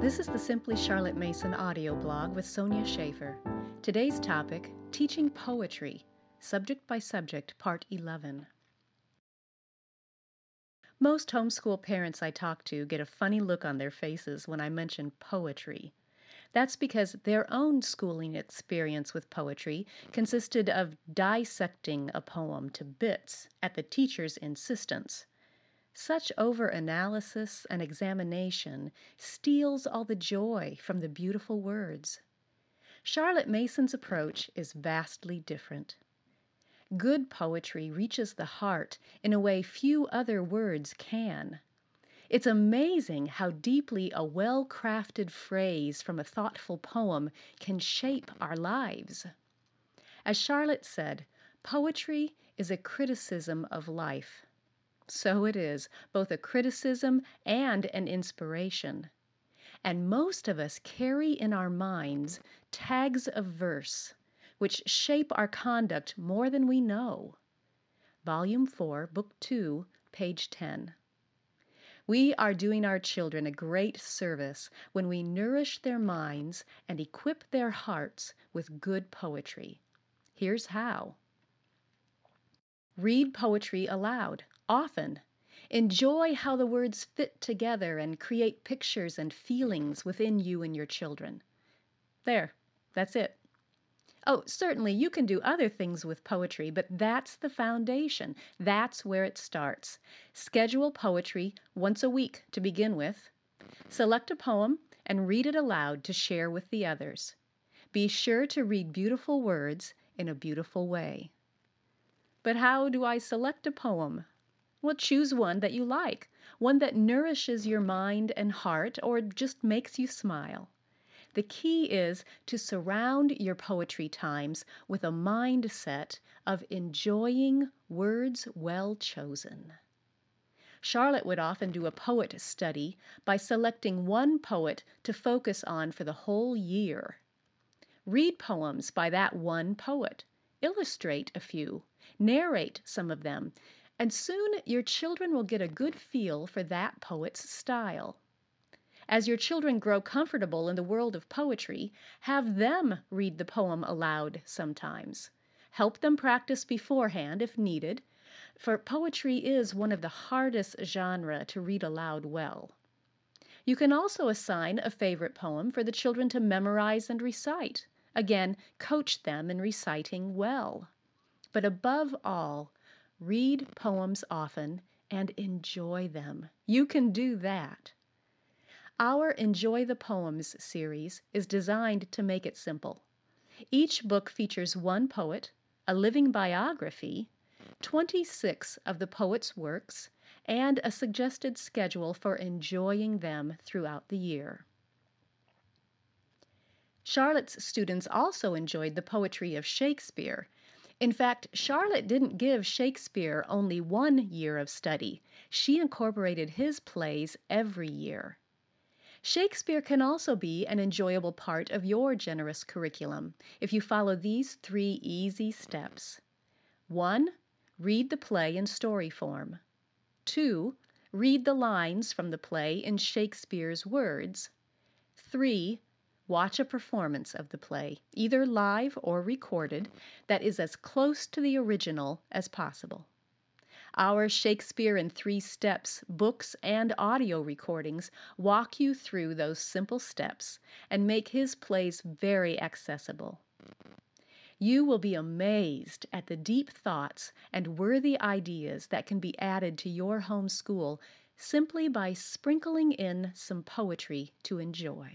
This is the Simply Charlotte Mason audio blog with Sonia Schaefer. Today's topic, Teaching Poetry, Subject by Subject, Part 11. Most homeschool parents I talk to get a funny look on their faces when I mention poetry. That's because their own schooling experience with poetry consisted of dissecting a poem to bits at the teacher's insistence. Such over-analysis and examination steals all the joy from the beautiful words. Charlotte Mason's approach is vastly different. Good poetry reaches the heart in a way few other words can. It's amazing how deeply a well-crafted phrase from a thoughtful poem can shape our lives. As Charlotte said, poetry is a criticism of life. So it is, both a criticism and an inspiration. And most of us carry in our minds tags of verse, which shape our conduct more than we know. Volume 4, Book 2, page 10. We are doing our children a great service when we nourish their minds and equip their hearts with good poetry. Here's how. Read poetry aloud, often. Enjoy how the words fit together and create pictures and feelings within you and your children. There, that's it. Oh, certainly you can do other things with poetry, but that's the foundation. That's where it starts. Schedule poetry once a week to begin with. Select a poem and read it aloud to share with the others. Be sure to read beautiful words in a beautiful way. But how do I select a poem? Well, choose one that you like, one that nourishes your mind and heart or just makes you smile. The key is to surround your poetry times with a mindset of enjoying words well chosen. Charlotte would often do a poet study by selecting one poet to focus on for the whole year. Read poems by that one poet. Illustrate a few. Narrate some of them. And soon your children will get a good feel for that poet's style. As your children grow comfortable in the world of poetry, have them read the poem aloud sometimes. Help them practice beforehand if needed, for poetry is one of the hardest genres to read aloud well. You can also assign a favorite poem for the children to memorize and recite. Again, coach them in reciting well. But above all, read poems often and enjoy them. You can do that. Our Enjoy the Poems series is designed to make it simple. Each book features one poet, a living biography, 26 of the poet's works, and a suggested schedule for enjoying them throughout the year. Charlotte's students also enjoyed the poetry of Shakespeare. In fact, Charlotte didn't give Shakespeare only 1 year of study. She incorporated his plays every year. Shakespeare can also be an enjoyable part of your generous curriculum if you follow these 3 easy steps. 1. Read the play in story form. 2. Read the lines from the play in Shakespeare's words. 3. Watch a performance of the play, either live or recorded, that is as close to the original as possible. Our Shakespeare in 3 Steps books and audio recordings walk you through those simple steps and make his plays very accessible. You will be amazed at the deep thoughts and worthy ideas that can be added to your home school simply by sprinkling in some poetry to enjoy.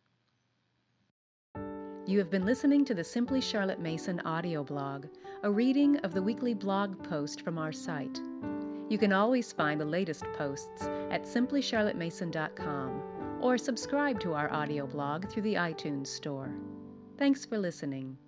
You have been listening to the Simply Charlotte Mason audio blog, a reading of the weekly blog post from our site. You can always find the latest posts at simplycharlottemason.com or subscribe to our audio blog through the iTunes Store. Thanks for listening.